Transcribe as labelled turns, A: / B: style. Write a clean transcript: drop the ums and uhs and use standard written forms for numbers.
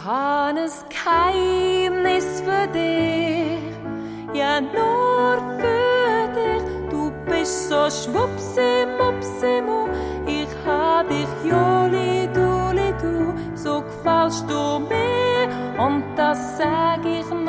A: habe ein Geheimnis für dich, ja nur für dich. Du bist so schwuppsi-mupsi-mu, ich habe dich joli-duli-du, so gefällst du mir und das sag ich mir.